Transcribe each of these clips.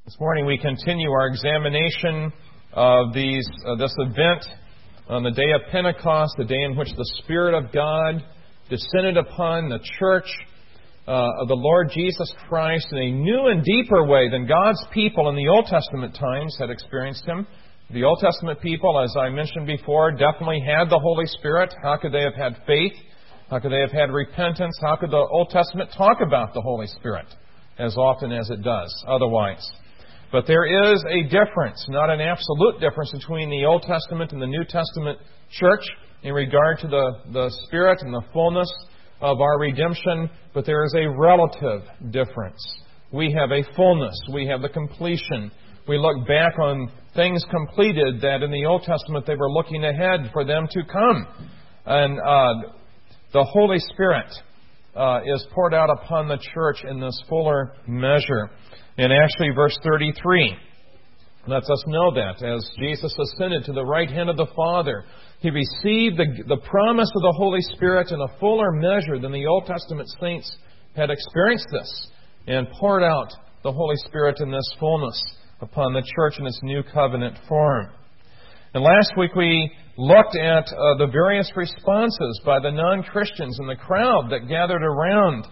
This morning we continue our examination of this event on the day of Pentecost, the day in which the Spirit of God descended upon the church of the Lord Jesus Christ in a new and deeper way than God's people in the Old Testament times had experienced Him. The Old Testament people, as I mentioned before, definitely had the Holy Spirit. How could they have had faith? How could they have had repentance? How could the Old Testament talk about the Holy Spirit as often as it does otherwise? But there is a difference, not an absolute difference, between the Old Testament and the New Testament church in regard to the Spirit and the fullness of our redemption, but there is a relative difference. We have a fullness. We have the completion. We look back on things completed that in the Old Testament they were looking ahead for them to come. And the Holy Spirit is poured out upon the church in this fuller measure. And actually, verse 33 lets us know that as Jesus ascended to the right hand of the Father, He received the promise of the Holy Spirit in a fuller measure than the Old Testament saints had experienced this, and poured out the Holy Spirit in this fullness upon the church in its new covenant form. And last week we looked at the various responses by the non-Christians in the crowd that gathered around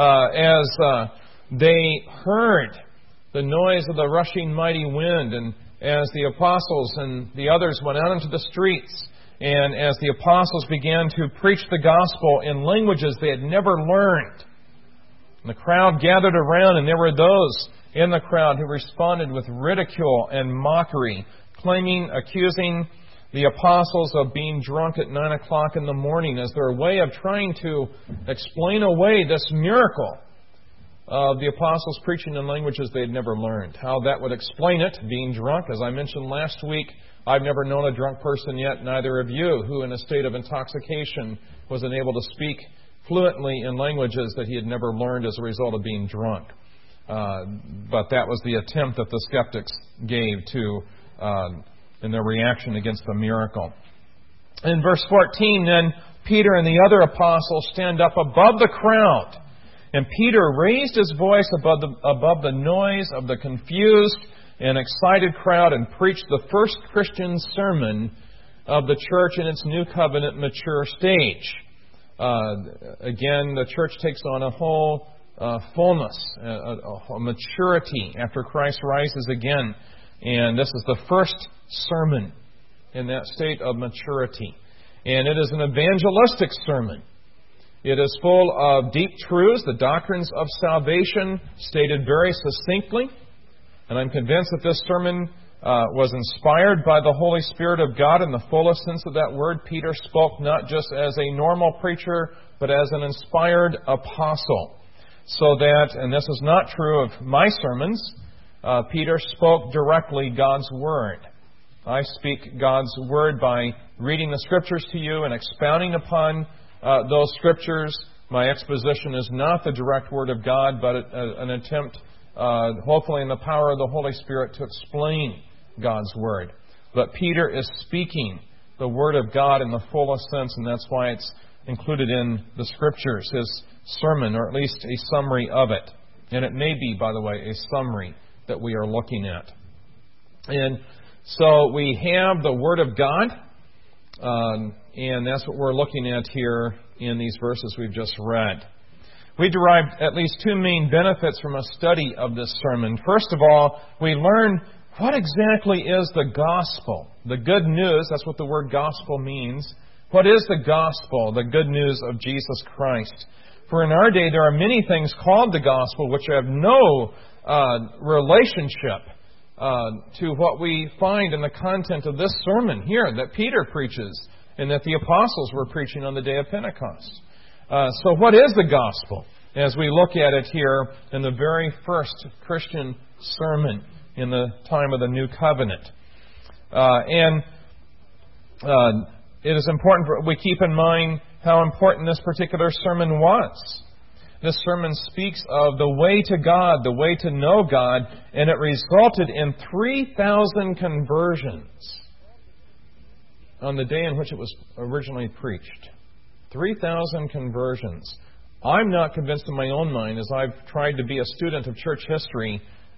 as they heard the noise of the rushing mighty wind, and as the apostles and the others went out into the streets, and as the apostles began to preach the gospel in languages they had never learned. And the crowd gathered around, and there were those in the crowd who responded with ridicule and mockery, accusing the apostles of being drunk at 9 o'clock in the morning as their way of trying to explain away this miracle of the apostles preaching in languages they had never learned. How that would explain it, being drunk. As I mentioned last week, I've never known a drunk person yet, neither have you, who in a state of intoxication was unable to speak fluently in languages that he had never learned as a result of being drunk. But that was the attempt that the skeptics gave to in their reaction against the miracle. In verse 14, then Peter and the other apostles stand up above the crowd. And Peter raised his voice above the noise of the confused and excited crowd and preached the first Christian sermon of the church in its new covenant mature stage. Again, the church takes on a whole fullness, a maturity after Christ rises again. And this is the first sermon in that state of maturity. And it is an evangelistic sermon. It is full of deep truths, the doctrines of salvation stated very succinctly. And I'm convinced that this sermon was inspired by the Holy Spirit of God in the fullest sense of that word. Peter spoke not just as a normal preacher, but as an inspired apostle. So that, and this is not true of my sermons, Peter spoke directly God's Word. I speak God's Word by reading the Scriptures to you and expounding upon those Scriptures. My exposition is not the direct Word of God, but an attempt, hopefully in the power of the Holy Spirit, to explain God's Word. But Peter is speaking the Word of God in the fullest sense, and that's why it's included in the Scriptures, his sermon, or at least a summary of it. And it may be, by the way, a summary that we are looking at. And so we have the Word of God, and that's what we're looking at here in these verses we've just read. We derived at least two main benefits from a study of this sermon. First of all, we learn what exactly is the gospel. The good news, that's what the word gospel means. What is the gospel, the good news of Jesus Christ? For in our day there are many things called the gospel which have no relationship to what we find in the content of this sermon here that Peter preaches and that the apostles were preaching on the day of Pentecost. So what is the gospel? As we look at it here in the very first Christian sermon in the time of the New Covenant. It is important we keep in mind how important this particular sermon was. This sermon speaks of the way to God, the way to know God, and it resulted in 3,000 conversions on the day in which it was originally preached. 3,000 conversions. I'm not convinced in my own mind, as I've tried to be a student of church history,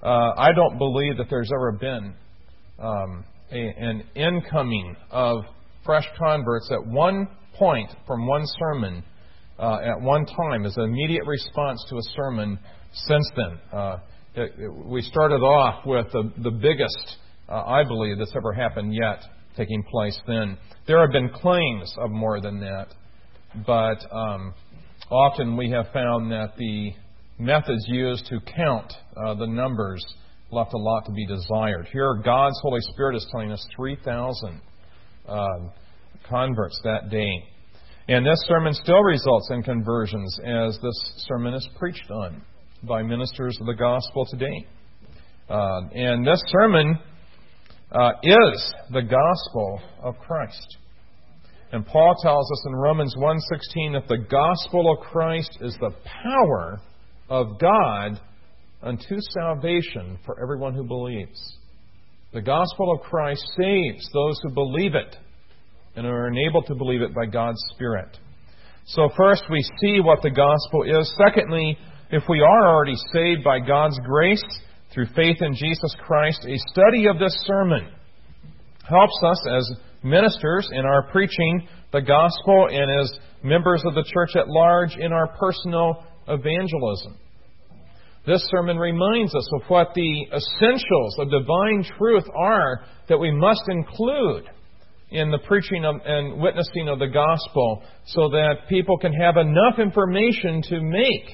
I don't believe that there's ever been an incoming of fresh converts at one point from one sermon at one time as an immediate response to a sermon since then. We started off with the biggest, I believe, that's ever happened yet taking place then. There have been claims of more than that, but often we have found that the methods used to count the numbers left a lot to be desired. Here, God's Holy Spirit is telling us 3,000 converts that day. And this sermon still results in conversions as this sermon is preached on by ministers of the gospel today. And this sermon is the gospel of Christ. And Paul tells us in Romans 1:16 that the gospel of Christ is the power of God unto salvation for everyone who believes. The gospel of Christ saves those who believe it and are enabled to believe it by God's Spirit. So first, we see what the gospel is. Secondly, if we are already saved by God's grace through faith in Jesus Christ, a study of this sermon helps us as ministers in our preaching the gospel and as members of the church at large in our personal evangelism. This sermon reminds us of what the essentials of divine truth are that we must include in the preaching and witnessing of the gospel so that people can have enough information to make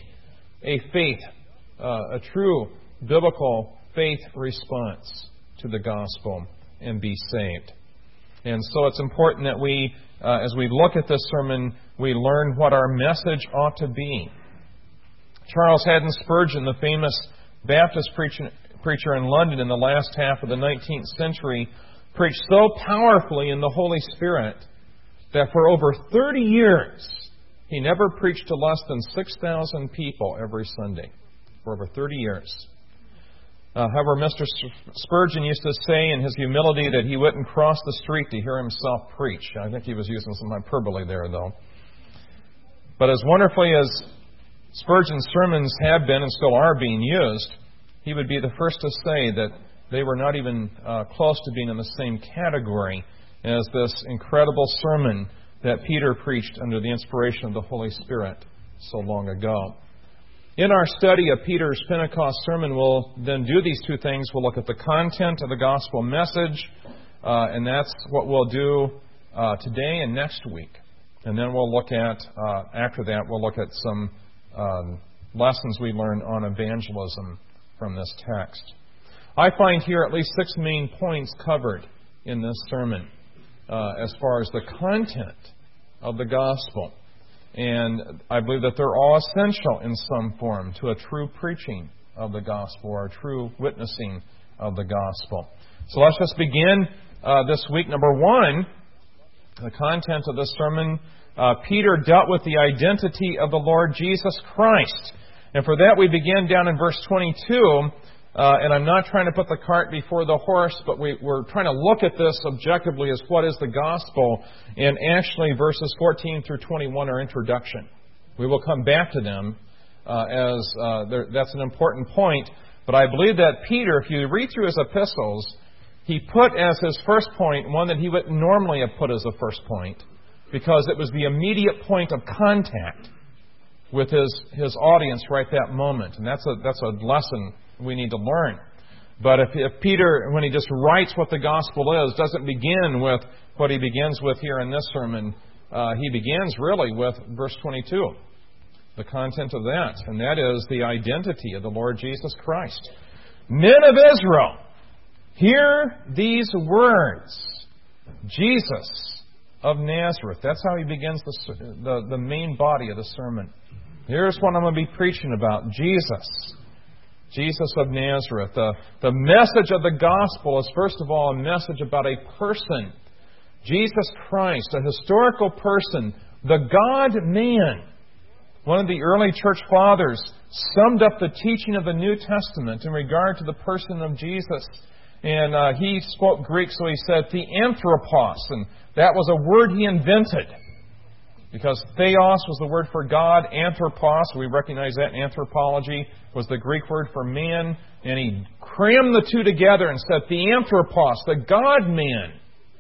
a true biblical faith response to the gospel and be saved. And so it's important that we, as we look at this sermon, we learn what our message ought to be. Charles Haddon Spurgeon, the famous Baptist preacher in London in the last half of the 19th century, preached so powerfully in the Holy Spirit that for over 30 years he never preached to less than 6,000 people every Sunday. For over 30 years. However, Mr. Spurgeon used to say in his humility that he wouldn't cross the street to hear himself preach. I think he was using some hyperbole there, though. But as wonderfully as Spurgeon's sermons have been and still are being used, he would be the first to say that they were not even close to being in the same category as this incredible sermon that Peter preached under the inspiration of the Holy Spirit so long ago. In our study of Peter's Pentecost sermon, we'll then do these two things. We'll look at the content of the gospel message, and that's what we'll do today and next week. And then we'll look at, after that, we'll look at some lessons we learned on evangelism from this text. I find here at least 6 main points covered in this sermon as far as the content of the gospel. And I believe that they're all essential in some form to a true preaching of the gospel or a true witnessing of the gospel. So let's just begin this week. Number 1, the content of this sermon. Peter dealt with the identity of the Lord Jesus Christ. And for that we begin down in verse 22. And I'm not trying to put the cart before the horse, but we're trying to look at this objectively as what is the gospel. And actually, verses 14 through 21 are introduction. We will come back to them that's an important point. But I believe that Peter, if you read through his epistles, he put as his first point one that he wouldn't normally have put as a first point, because it was the immediate point of contact with his audience right that moment. And that's a lesson we need to learn. But if Peter, when he just writes what the gospel is, doesn't begin with what he begins with here in this sermon, he begins really with verse 22, the content of that, and that is the identity of the Lord Jesus Christ. Men of Israel, hear these words, Jesus of Nazareth. That's how he begins the main body of the sermon. Here's what I'm going to be preaching about, Jesus of Nazareth. The message of the gospel is, first of all, a message about a person. Jesus Christ, a historical person, the God-man. One of the early church fathers summed up the teaching of the New Testament in regard to the person of Jesus. And he spoke Greek, so he said, the anthropos. And that was a word he invented. Because theos was the word for God, anthropos, we recognize that in anthropology, was the Greek word for man, and he crammed the two together and said, the anthropos, the God-man.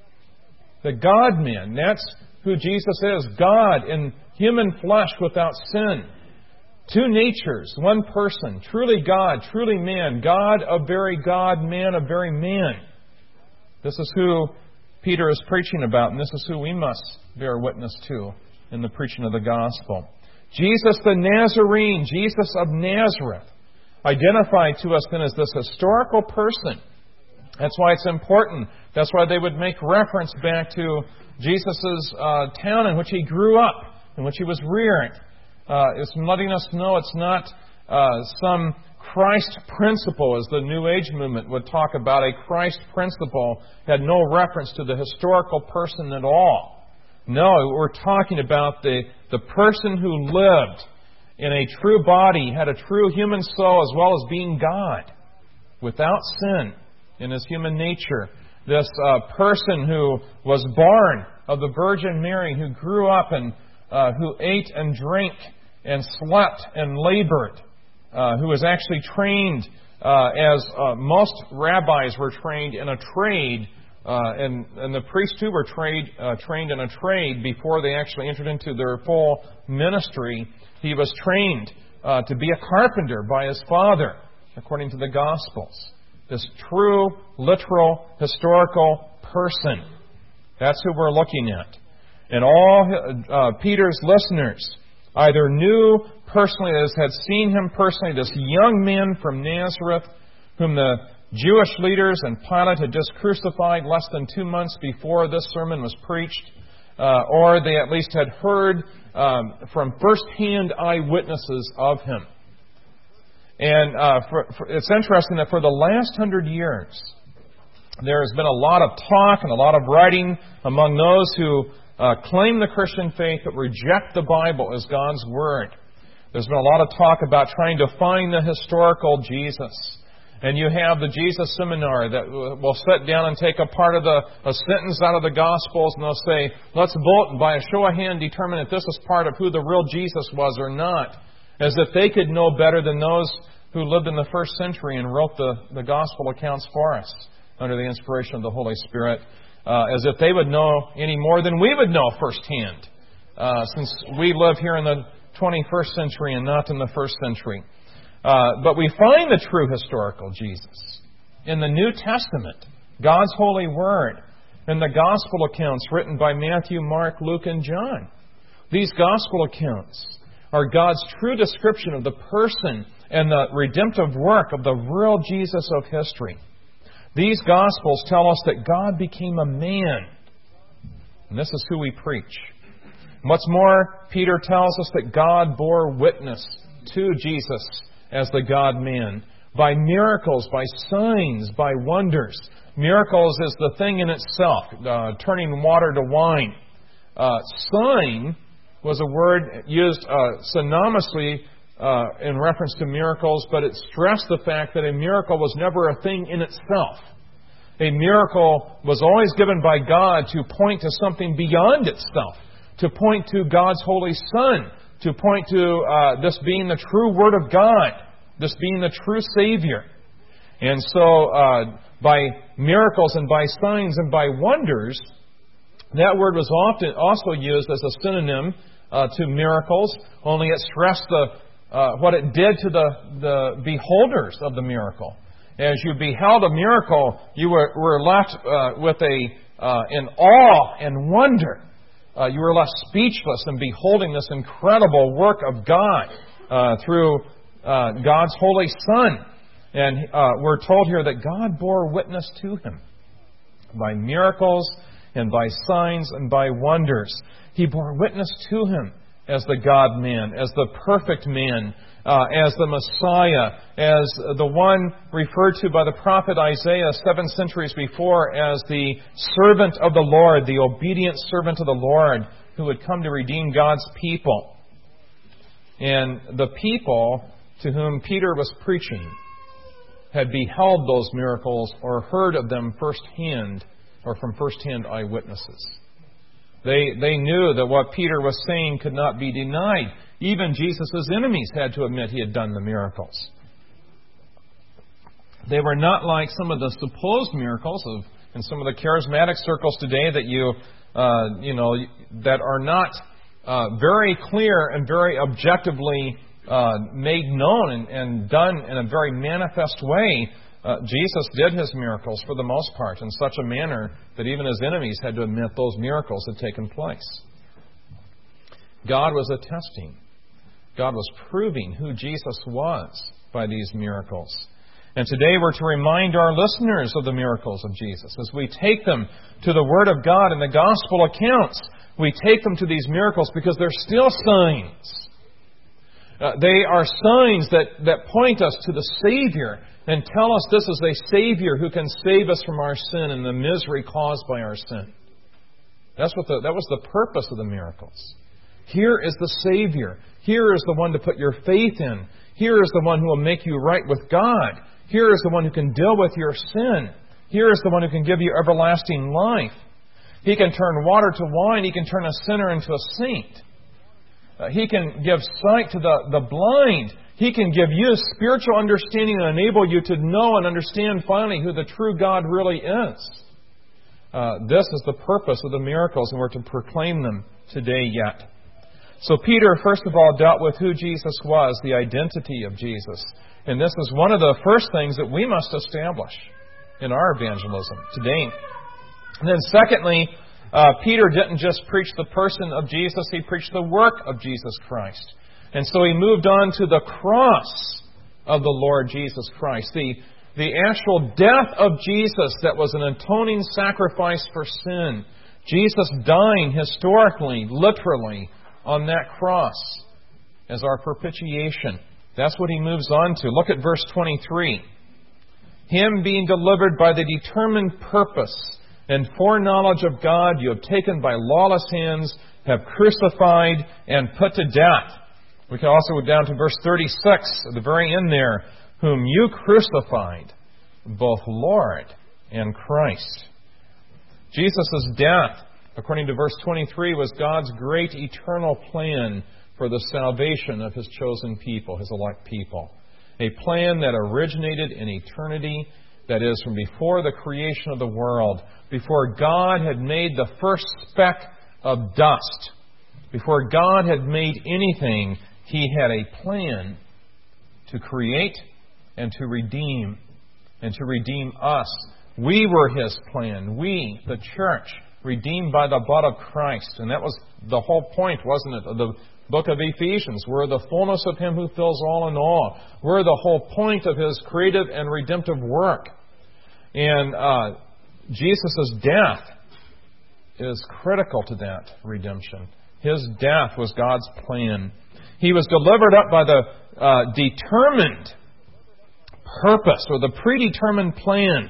The God-man, that's who Jesus is, God in human flesh without sin. Two natures, one person, truly God, truly man, God of very God, man of very man. This is who Peter is preaching about, and this is who we must bear witness to in the preaching of the gospel. Jesus the Nazarene, Jesus of Nazareth, identified to us then as this historical person. That's why it's important. That's why they would make reference back to Jesus' town in which he grew up, in which he was reared. It's letting us know it's not some Christ principle, as the New Age movement would talk about. A Christ principle had no reference to the historical person at all. No, we're talking about the person who lived in a true body, had a true human soul, as well as being God, without sin in his human nature. This person who was born of the Virgin Mary, who grew up and who ate and drank and slept and labored, who was actually trained as most rabbis were trained in a trade, and the priests too were trained in a trade before they actually entered into their full ministry. He was trained to be a carpenter by his father, according to the Gospels. This true, literal, historical person. That's who we're looking at. And all Peter's listeners either knew personally, as had seen him personally, this young man from Nazareth, whom the Jewish leaders and Pilate had just crucified less than 2 months before this sermon was preached, or they at least had heard from first-hand eyewitnesses of him. And it's interesting that for the last 100 years, there has been a lot of talk and a lot of writing among those who claim the Christian faith but reject the Bible as God's Word. There's been a lot of talk about trying to find the historical Jesus. And you have the Jesus Seminar that will sit down and take a part of a sentence out of the Gospels, and they'll say, let's vote and by a show of hand determine if this is part of who the real Jesus was or not. As if they could know better than those who lived in the first century and wrote the Gospel accounts for us under the inspiration of the Holy Spirit. As if they would know any more than we would know firsthand, since we live here in the 21st century and not in the first century. But we find the true historical Jesus in the New Testament, God's holy Word, in the Gospel accounts written by Matthew, Mark, Luke, and John. These Gospel accounts are God's true description of the person and the redemptive work of the real Jesus of history. These Gospels tell us that God became a man. And this is who we preach. What's more, Peter tells us that God bore witness to Jesus as the God-man by miracles, by signs, by wonders. Miracles is the thing in itself, turning water to wine. Sign was a word used synonymously in reference to miracles, but it stressed the fact that a miracle was never a thing in itself. A miracle was always given by God to point to something beyond itself, to point to God's Holy Son, to point to this being the true Word of God, this being the true Savior. And so by miracles and by signs and by wonders, that word was often also used as a synonym to miracles, only it stressed what it did to the beholders of the miracle. As you beheld a miracle, you were left with in awe and wonder. You were left speechless in beholding this incredible work of God through God's Holy Son. And we're told here that God bore witness to Him by miracles and by signs and by wonders. He bore witness to Him as the God-man, as the perfect man, as the Messiah, as the one referred to by the prophet Isaiah 7 centuries before as the servant of the Lord, the obedient servant of the Lord, who would come to redeem God's people. And the people to whom Peter was preaching had beheld those miracles or heard of them firsthand or from firsthand eyewitnesses. They knew that what Peter was saying could not be denied. Even Jesus' enemies had to admit he had done the miracles. They were not like some of the supposed miracles in some of the charismatic circles today that are not very clear and very objectively made known and done in a very manifest way. Jesus did His miracles for the most part in such a manner that even His enemies had to admit those miracles had taken place. God was attesting. God was proving who Jesus was by these miracles. And today we're to remind our listeners of the miracles of Jesus. As we take them to the Word of God and the Gospel accounts, we take them to these miracles because they're still signs. They are signs that point us to the Savior and tell us this is a Savior who can save us from our sin and the misery caused by our sin. That was the purpose of the miracles. Here is the Savior. Here is the one to put your faith in. Here is the one who will make you right with God. Here is the one who can deal with your sin. Here is the one who can give you everlasting life. He can turn water to wine. He can turn a sinner into a saint. He can give sight to the blind. He can give you spiritual understanding and enable you to know and understand finally who the true God really is. This is the purpose of the miracles, and we're to proclaim them today yet. So Peter, first of all, dealt with who Jesus was, the identity of Jesus. And this is one of the first things that we must establish in our evangelism today. And then secondly, Peter didn't just preach the person of Jesus, he preached the work of Jesus Christ. And so he moved on to the cross of the Lord Jesus Christ, the actual death of Jesus that was an atoning sacrifice for sin. Jesus dying historically, literally, on that cross as our propitiation. That's what he moves on to. Look at verse 23. Him being delivered by the determined purpose and foreknowledge of God, you have taken by lawless hands, have crucified and put to death. We can also go down to verse 36, at the very end there, whom you crucified, both Lord and Christ. Jesus' death, according to verse 23, was God's great eternal plan for the salvation of His chosen people, His elect people. A plan that originated in eternity, that is, from before the creation of the world, before God had made the first speck of dust, before God had made anything, He had a plan to create and to redeem us. We were His plan. We, the church, redeemed by the blood of Christ. And that was the whole point, wasn't it, of the book of Ephesians. We're the fullness of Him who fills all in all. We're the whole point of His creative and redemptive work. And Jesus' death is critical to that redemption. His death was God's plan. He was delivered up by the determined purpose or the predetermined plan.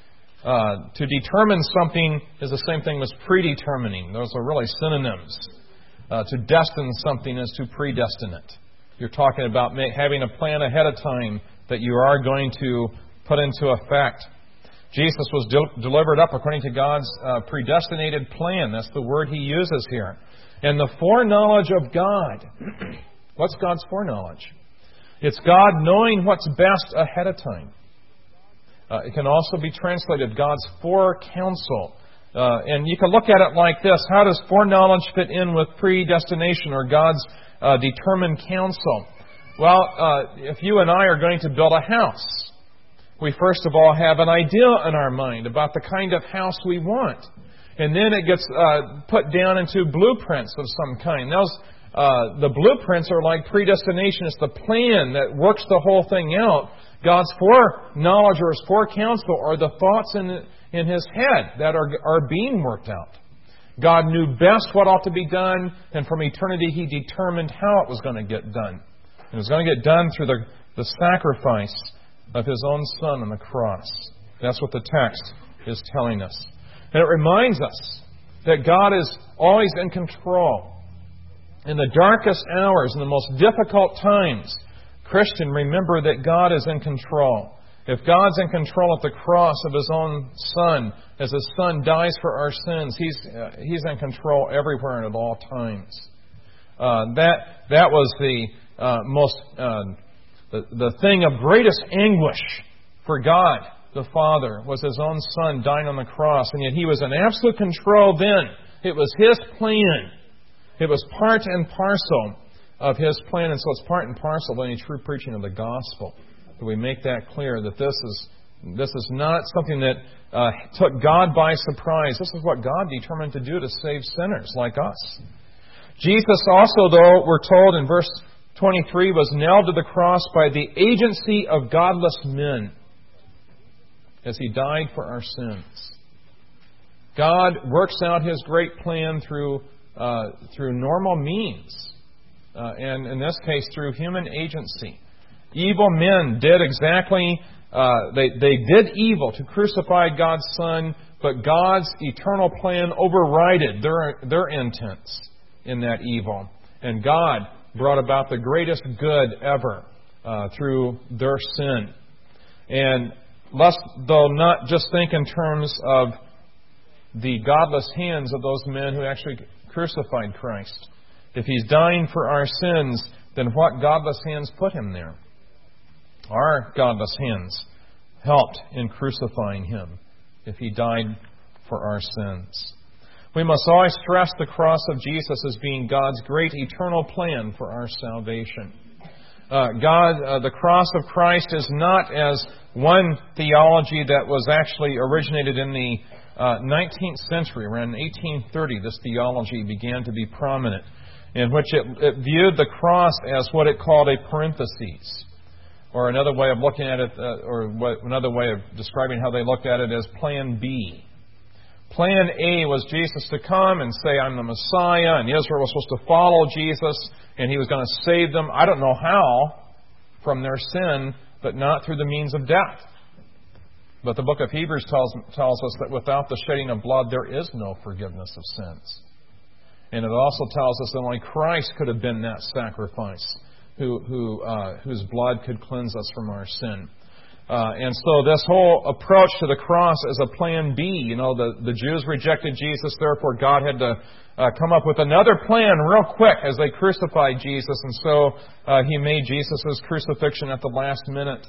To determine something is the same thing as predetermining. Those are really synonyms. To destine something is to predestine it. You're talking about having a plan ahead of time that you are going to put into effect. Jesus was delivered up according to God's predestinated plan. That's the word He uses here. And the foreknowledge of God. What's God's foreknowledge? It's God knowing what's best ahead of time. It can also be translated God's forecounsel. And you can look at it like this. How does foreknowledge fit in with predestination or God's determined counsel? Well, if you and I are going to build a house, we first of all have an idea in our mind about the kind of house we want. And then it gets put down into blueprints of some kind. The blueprints are like predestination. It's the plan that works the whole thing out. God's foreknowledge or His forecounsel are the thoughts in His head that are being worked out. God knew best what ought to be done, and from eternity He determined how it was going to get done. It was going to get done through the sacrifice of His own Son on the cross. That's what the text is telling us. And it reminds us that God is always in control. In the darkest hours, in the most difficult times, Christian, remember that God is in control. If God's in control at the cross of His own Son, as His Son dies for our sins, He's in control everywhere and at all times. That was the thing of greatest anguish for God the Father, was His own Son dying on the cross, and yet He was in absolute control then. It was His plan. It was part and parcel of His plan, and so it's part and parcel of any true preaching of the gospel. That we make that clear, that this is not something that took God by surprise. This is what God determined to do to save sinners like us. Jesus also, though, we're told in verse 23, was nailed to the cross by the agency of godless men as He died for our sins. God works out His great plan through normal means, and in this case through human agency. Evil men did exactly, they did evil to crucify God's Son, but God's eternal plan overrided their intents in that evil. And God brought about the greatest good ever through their sin. And let's, though, not just think in terms of the godless hands of those men who actually crucified Christ. If He's dying for our sins, then what godless hands put Him there? Our godless hands helped in crucifying Him if He died for our sins. We must always stress the cross of Jesus as being God's great eternal plan for our salvation. The cross of Christ is not as one theology that was actually originated in the 19th century. Around 1830, this theology began to be prominent, in which it viewed the cross as what it called a parenthesis. Or another way of looking at it, another way of describing how they looked at it, as Plan B. Plan A was Jesus to come and say, I'm the Messiah, and Israel was supposed to follow Jesus, and He was going to save them, I don't know how, from their sin, but not through the means of death. But the book of Hebrews tells us that without the shedding of blood, there is no forgiveness of sins. And it also tells us that only Christ could have been that sacrifice, whose blood could cleanse us from our sin. And so this whole approach to the cross as a plan B, the Jews rejected Jesus, therefore God had to come up with another plan real quick as they crucified Jesus. And so He made Jesus' crucifixion at the last minute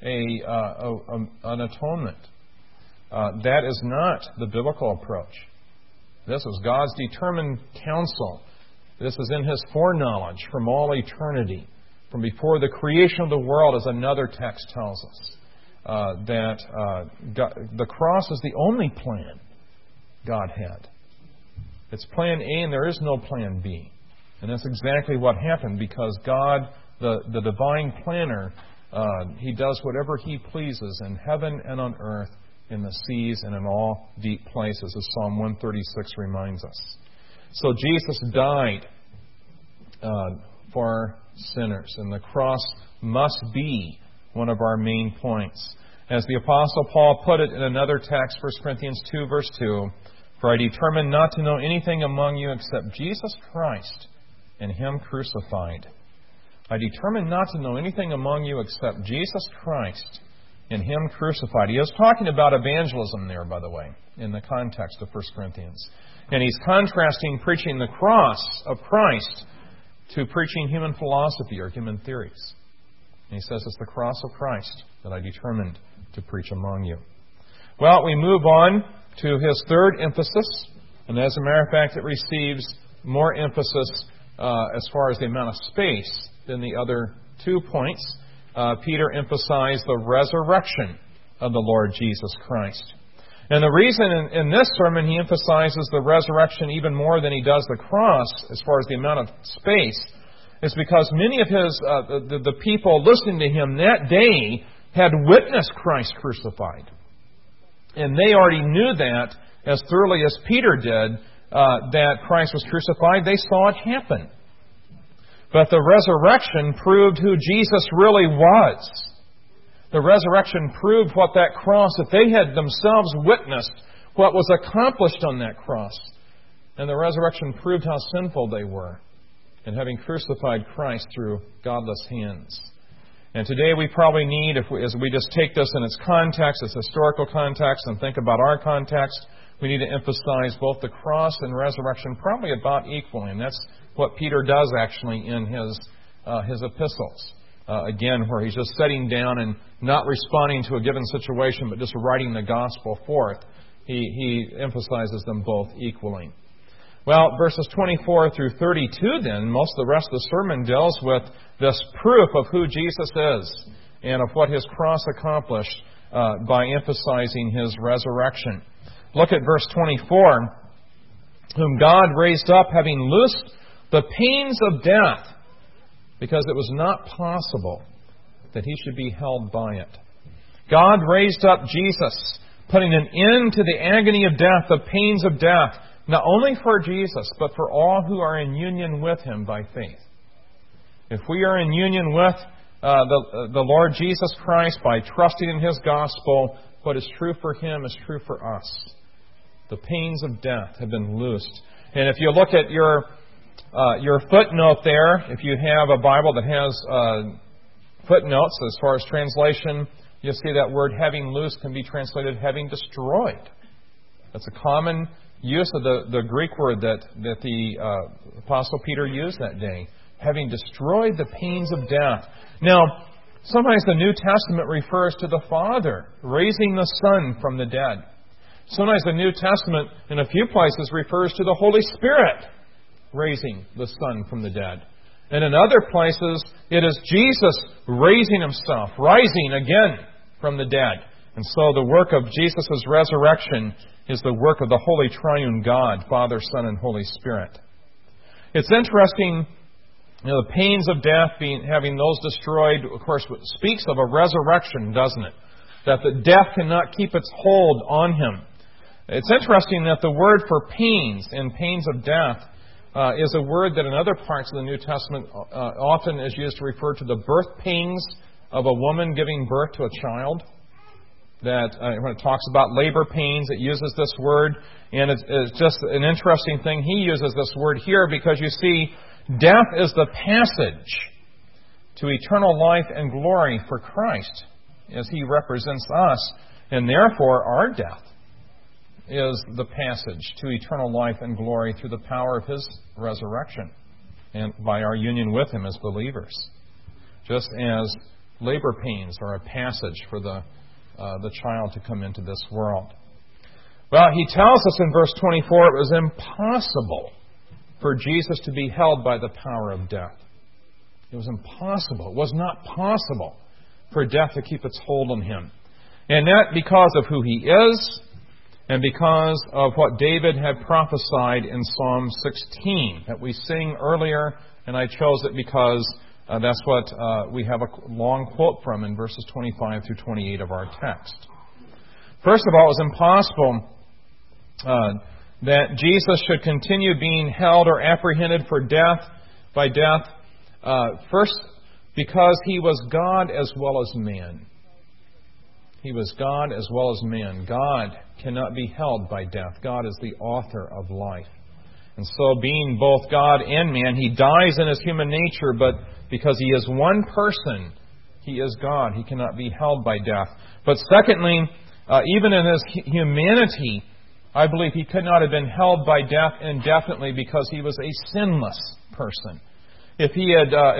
an atonement. That is not the biblical approach. This is God's determined counsel. This is in His foreknowledge from all eternity, from before the creation of the world, as another text tells us. The cross is the only plan God had. It's plan A and there is no plan B. And that's exactly what happened, because God, the divine planner, He does whatever He pleases in heaven and on earth, in the seas and in all deep places, as Psalm 136 reminds us. So Jesus died for sinners, and the cross must be one of our main points. As the Apostle Paul put it in another text, 1 Corinthians 2, verse 2, For I determined not to know anything among you except Jesus Christ and Him crucified. I determined not to know anything among you except Jesus Christ and Him crucified. He is talking about evangelism there, by the way, in the context of 1 Corinthians. And he's contrasting preaching the cross of Christ to preaching human philosophy or human theories. And he says, it's the cross of Christ that I determined to preach among you. Well, we move on to his third emphasis. And as a matter of fact, it receives more emphasis as far as the amount of space than the other 2 points. Peter emphasized the resurrection of the Lord Jesus Christ. And the reason in this sermon he emphasizes the resurrection even more than he does the cross, as far as the amount of space, is because many of the people listening to him that day had witnessed Christ crucified. And they already knew that as thoroughly as Peter did, that Christ was crucified. They saw it happen. But the resurrection proved who Jesus really was. The resurrection proved what that cross, if they had themselves witnessed what was accomplished on that cross. And the resurrection proved how sinful they were in having crucified Christ through godless hands. And today we probably need, as we just take this in its context, its historical context, and think about our context, we need to emphasize both the cross and resurrection probably about equally. And that's what Peter does actually in his epistles. Again, where he's just sitting down and not responding to a given situation, but just writing the gospel forth. He emphasizes them both equally. Well, verses 24 through 32 then, most of the rest of the sermon deals with this proof of who Jesus is and of what His cross accomplished by emphasizing His resurrection. Look at verse 24. Whom God raised up, having loosed the pains of death, because it was not possible that He should be held by it. God raised up Jesus, putting an end to the agony of death, the pains of death, not only for Jesus, but for all who are in union with Him by faith. If we are in union with the Lord Jesus Christ by trusting in His gospel, what is true for Him is true for us. The pains of death have been loosed. And if you look at your footnote there, if you have a Bible that has footnotes as far as translation, you'll see that word having loosed can be translated having destroyed. That's a common use of the Greek word that the Apostle Peter used that day. Having destroyed the pains of death. Now, sometimes the New Testament refers to the Father raising the Son from the dead. Sometimes the New Testament, in a few places, refers to the Holy Spirit raising the Son from the dead. And in other places, it is Jesus raising Himself, rising again from the dead. And so the work of Jesus' resurrection is the work of the Holy Triune God, Father, Son, and Holy Spirit. It's interesting, the pains of death, having those destroyed, of course, speaks of a resurrection, doesn't it? That the death cannot keep its hold on Him. It's interesting that the word for pains and pains of death is a word that in other parts of the New Testament often is used to refer to the birth pains of a woman giving birth to a child. That when it talks about labor pains, it uses this word. And it's just an interesting thing. He uses this word here because you see, death is the passage to eternal life and glory for Christ as He represents us. And therefore, our death is the passage to eternal life and glory through the power of His resurrection and by our union with Him as believers. Just as labor pains are a passage for the child to come into this world. Well, he tells us in verse 24 it was impossible for Jesus to be held by the power of death. It was impossible. It was not possible for death to keep its hold on Him. And that because of who He is and because of what David had prophesied in Psalm 16 that we sing earlier, and I chose it because that's what we have a long quote from in verses 25 through 28 of our text. First of all, it was impossible that Jesus should continue being held or apprehended for death by death. First, because He was God as well as man. He was God as well as man. God cannot be held by death. God is the author of life. And so being both God and man, He dies in His human nature, but because He is one person, He is God. He cannot be held by death. But secondly, even in His humanity, I believe He could not have been held by death indefinitely because He was a sinless person. If he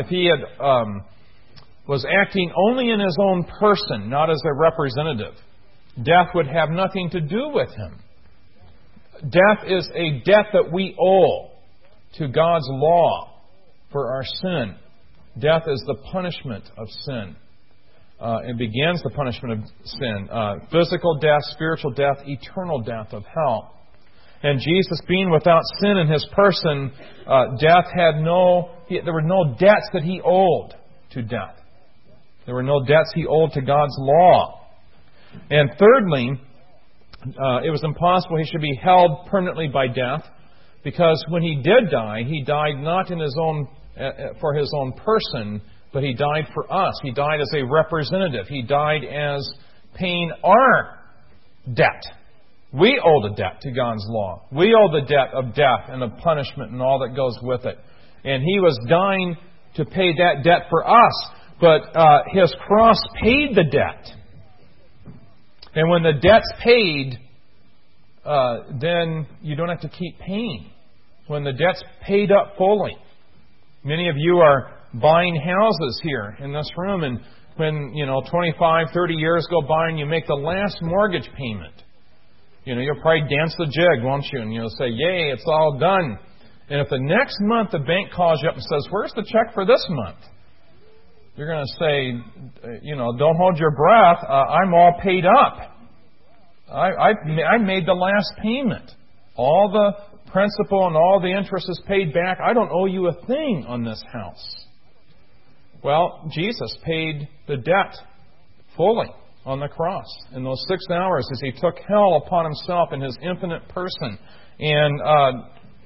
was acting only in His own person, not as a representative, death would have nothing to do with Him. Death is a debt that we owe to God's law for our sin. Death is the punishment of sin. It begins the punishment of sin. Physical death, spiritual death, eternal death of hell. And Jesus, being without sin in His person, death had there were no debts that He owed to death. There were no debts He owed to God's law. And thirdly, it was impossible He should be held permanently by death, because when He did die, He died not in for His own person, but He died for us. He died as a representative. He died as paying our debt. We owe the debt to God's law. We owe the debt of death and of punishment and all that goes with it. And He was dying to pay that debt for us. But His cross paid the debt. And when the debt's paid, then you don't have to keep paying. When the debt's paid up fully. Many of you are buying houses here in this room, and when 25, 30 years go by and you make the last mortgage payment, you'll probably dance the jig, won't you? And you'll say, "Yay, it's all done." And if the next month the bank calls you up and says, "Where's the check for this month?" You're going to say, "Don't hold your breath. I'm all paid up. I made the last payment. All the principal and all the interest is paid back. I don't owe you a thing on this house." Well, Jesus paid the debt fully on the cross in those 6 hours as He took hell upon Himself in His infinite person. And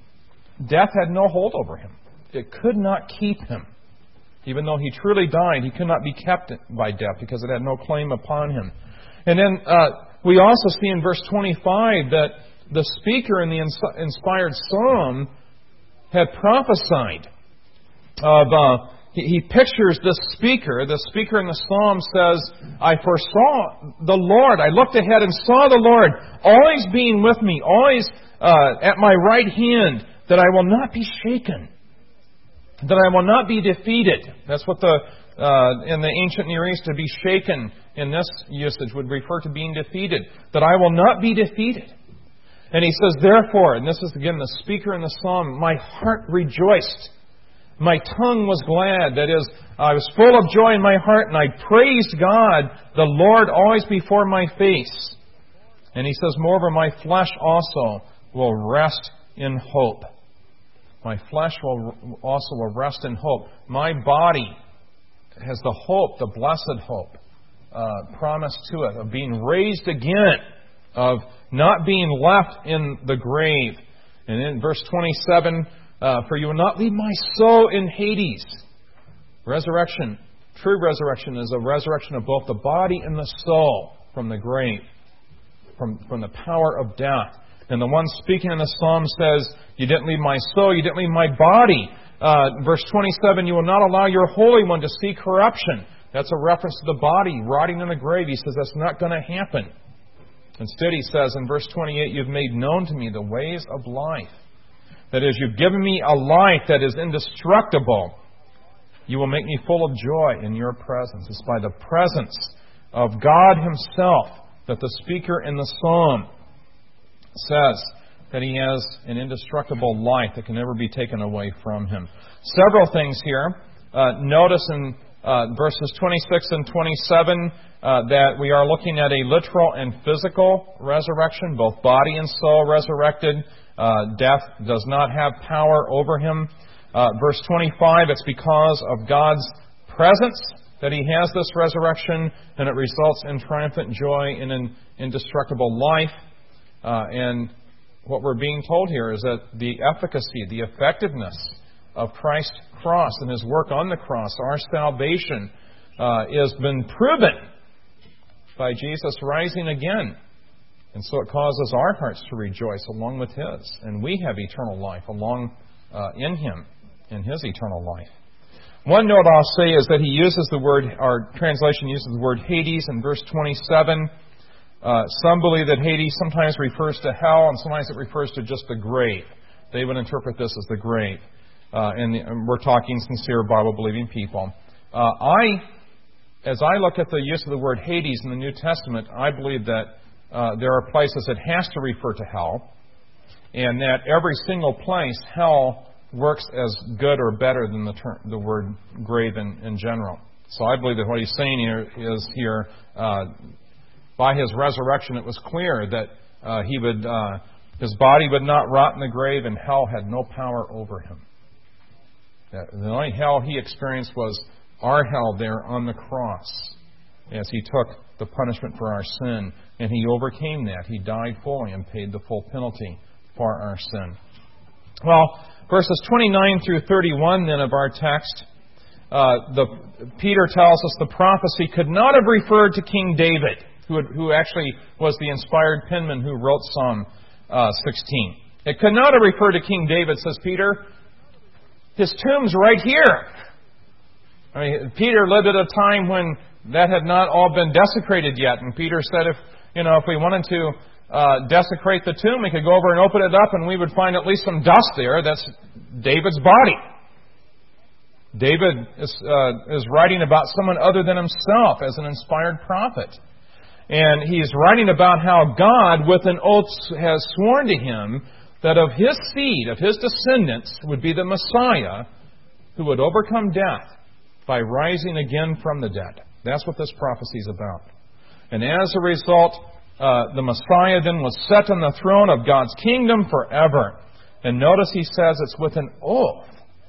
death had no hold over Him. It could not keep Him. Even though He truly died, He could not be kept by death because it had no claim upon Him. And then we also see in verse 25 that the speaker in the inspired psalm had prophesied of... He pictures this speaker. The speaker in the psalm says, "I foresaw the Lord. I looked ahead and saw the Lord, always being with me, always at my right hand, that I will not be shaken, that I will not be defeated." That's what in the ancient Near East, to be shaken in this usage would refer to being defeated. That I will not be defeated. And he says, "Therefore," and this is again the speaker in the psalm, "my heart rejoiced. My tongue was glad." That is, I was full of joy in my heart, and I praised God, the Lord, always before my face. And he says, "Moreover, my flesh also will rest in hope." My flesh also will rest in hope. My body has the hope, the blessed hope, promised to it, of being raised again, of not being left in the grave. And in verse 27, "For you will not leave my soul in Hades." Resurrection, true resurrection, is a resurrection of both the body and the soul from the grave, from the power of death. And the one speaking in the psalm says, "You didn't leave my soul, you didn't leave my body." Verse 27, "You will not allow your Holy One to see corruption." That's a reference to the body rotting in the grave. He says that's not going to happen. Instead, he says in verse 28, "You've made known to me the ways of life." That is, you've given me a life that is indestructible. You will make me full of joy in your presence. It's by the presence of God Himself that the speaker in the psalm says that he has an indestructible life that can never be taken away from him. Several things here. Notice in verses 26 and 27 that we are looking at a literal and physical resurrection, both body and soul resurrected. Death does not have power over him. Verse 25, it's because of God's presence that He has this resurrection, and it results in triumphant joy in an indestructible life. And what we're being told here is that the efficacy, the effectiveness of Christ's cross and His work on the cross, our salvation, has been proven by Jesus rising again. And so it causes our hearts to rejoice along with His. And we have eternal life along in Him, in His eternal life. One note I'll say is that he uses the word, our translation uses the word Hades in verse 27. Some believe that Hades sometimes refers to hell, and sometimes it refers to just the grave. They would interpret this as the grave. And we're talking sincere Bible-believing people. As I look at the use of the word Hades in the New Testament, I believe that there are places it has to refer to hell, and that every single place, hell works as good or better than the word grave in general. So I believe that what he's saying here is by His resurrection, it was clear that His body would not rot in the grave, and hell had no power over Him. The only hell He experienced was our hell there on the cross, as He took the punishment for our sin, and He overcame that. He died fully and paid the full penalty for our sin. Well, verses 29 through 31 then of our text, Peter tells us the prophecy could not have referred to King David, who actually was the inspired penman who wrote Psalm 16. It could not have referred to King David, says Peter. His tomb's right here. I mean, Peter lived at a time when that had not all been desecrated yet. And Peter said if we wanted to desecrate the tomb, we could go over and open it up and we would find at least some dust there. That's David's body. David is writing about someone other than himself as an inspired prophet. And he's writing about how God, with an oath, has sworn to him that of his seed, of his descendants, would be the Messiah who would overcome death by rising again from the dead. That's what this prophecy is about. And as a result, the Messiah then was set on the throne of God's kingdom forever. And notice he says it's with an oath.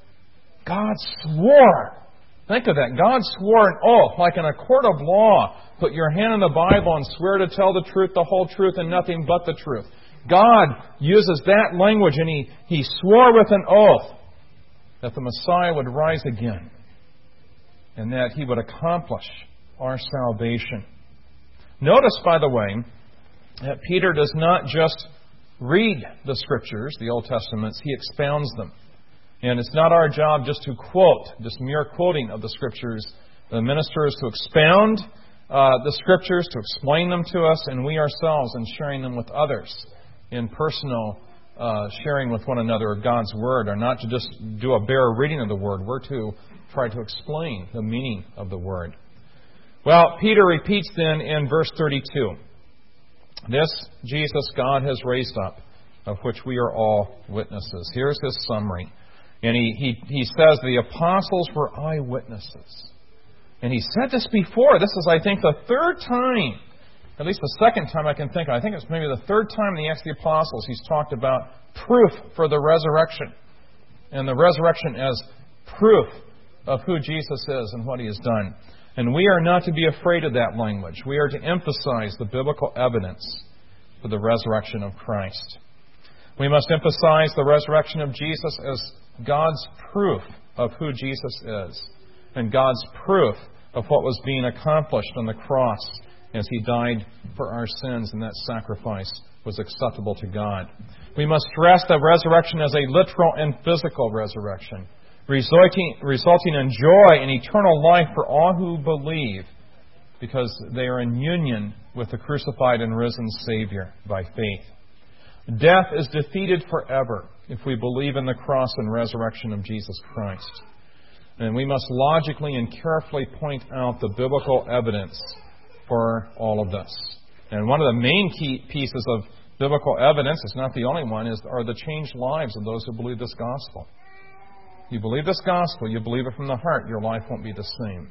God swore. Think of that. God swore an oath, like in a court of law. Put your hand on the Bible and swear to tell the truth, the whole truth, and nothing but the truth. God uses that language, and He swore with an oath that the Messiah would rise again and that He would accomplish our salvation. Notice, by the way, that Peter does not just read the Scriptures, the Old Testaments, he expounds them. And it's not our job just to quote, just mere quoting of the Scriptures. The minister is to expound the Scriptures, to explain them to us, and we ourselves in sharing them with others in personal sharing with one another of God's Word, are not to just do a bare reading of the Word. We're to try to explain the meaning of the Word. Well, Peter repeats then in verse 32, this Jesus God has raised up, of which we are all witnesses. Here's his summary. And he says the apostles were eyewitnesses. And he said this before. This is, I think, the third time, at least the second time I can think of. I think it's maybe the third time in the Acts of the Apostles he's talked about proof for the resurrection. And the resurrection as proof of who Jesus is and what He has done. And we are not to be afraid of that language. We are to emphasize the biblical evidence for the resurrection of Christ. We must emphasize the resurrection of Jesus as God's proof of who Jesus is, and God's proof of what was being accomplished on the cross as He died for our sins, and that sacrifice was acceptable to God. We must stress the resurrection as a literal and physical resurrection, resulting in joy and eternal life for all who believe, because they are in union with the crucified and risen Savior by faith. Death is defeated forever if we believe in the cross and resurrection of Jesus Christ. And we must logically and carefully point out the biblical evidence for all of this. And one of the main key pieces of biblical evidence, it's not the only one, are the changed lives of those who believe this gospel. You believe this gospel, you believe it from the heart, your life won't be the same.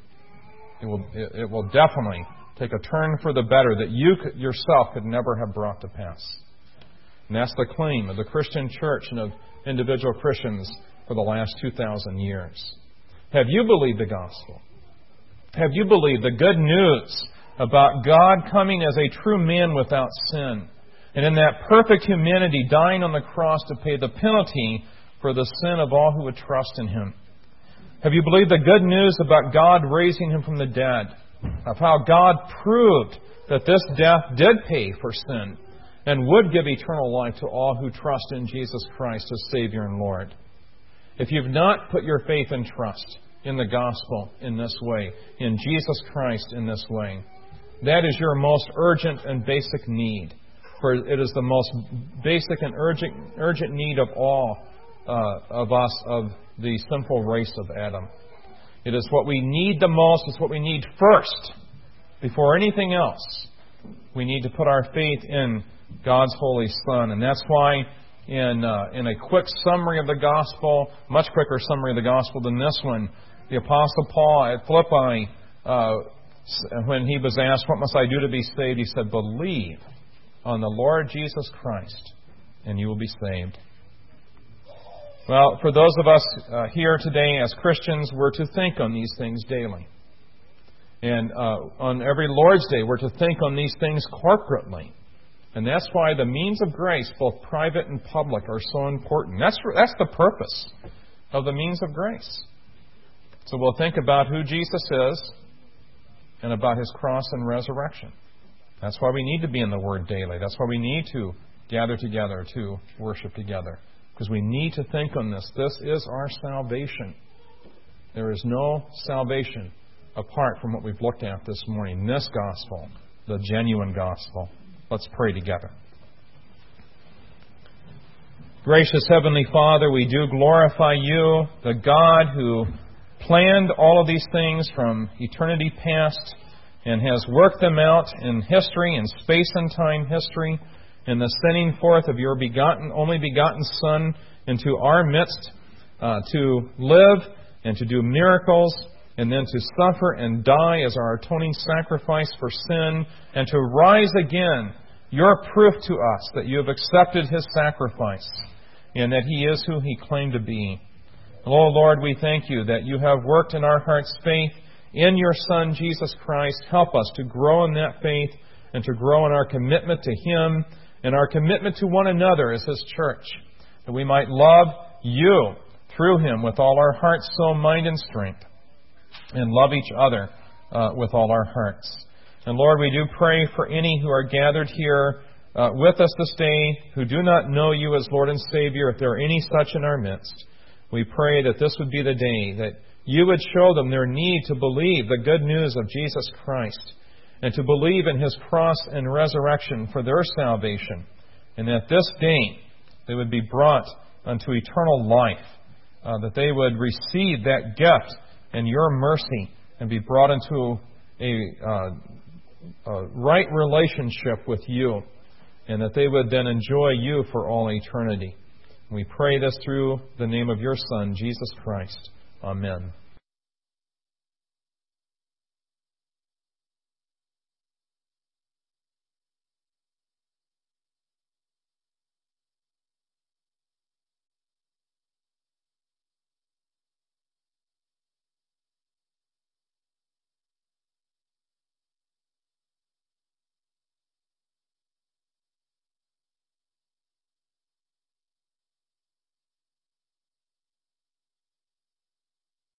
It will definitely take a turn for the better that you yourself could never have brought to pass. And that's the claim of the Christian church and of individual Christians for the last 2,000 years. Have you believed the gospel? Have you believed the good news about God coming as a true man without sin, and in that perfect humanity dying on the cross to pay the penalty for the sin of all who would trust in Him? Have you believed the good news about God raising Him from the dead, of how God proved that this death did pay for sin and would give eternal life to all who trust in Jesus Christ as Savior and Lord? If you've not put your faith and trust in the gospel in this way, in Jesus Christ in this way, that is your most urgent and basic need. For it is the most basic and urgent need of all of us, of the sinful race of Adam. It is what we need the most. It's what we need first. Before anything else, we need to put our faith in God's Holy Son. And that's why in a quick summary of the gospel, much quicker summary of the gospel than this one, the Apostle Paul at Philippi, when he was asked, what must I do to be saved? He said, believe on the Lord Jesus Christ, and you will be saved. Well, for those of us here today as Christians, we're to think on these things daily. And on every Lord's Day, we're to think on these things corporately. And that's why the means of grace, both private and public, are so important. That's the purpose of the means of grace. So we'll think about who Jesus is and about His cross and resurrection. That's why we need to be in the Word daily. That's why we need to gather together to worship together. Because we need to think on this. This is our salvation. There is no salvation apart from what we've looked at this morning. This gospel, the genuine gospel. Let's pray together. Gracious Heavenly Father, we do glorify You, the God who planned all of these things from eternity past and has worked them out in history, in space and time history, in the sending forth of Your only begotten Son into our midst to live and to do miracles, and then to suffer and die as our atoning sacrifice for sin, and to rise again. Your proof to us that You have accepted His sacrifice and that He is who He claimed to be. Oh, Lord, we thank You that You have worked in our hearts faith in Your Son, Jesus Christ. Help us to grow in that faith and to grow in our commitment to Him and our commitment to one another as His church, that we might love You through Him with all our heart, soul, mind, and strength, and love each other with all our hearts. And Lord, we do pray for any who are gathered here with us this day who do not know You as Lord and Savior, if there are any such in our midst. We pray that this would be the day that You would show them their need to believe the good news of Jesus Christ and to believe in His cross and resurrection for their salvation, and that this day they would be brought unto eternal life, that they would receive that gift and Your mercy and be brought into a right relationship with You, and that they would then enjoy You for all eternity. We pray this through the name of Your Son, Jesus Christ. Amen.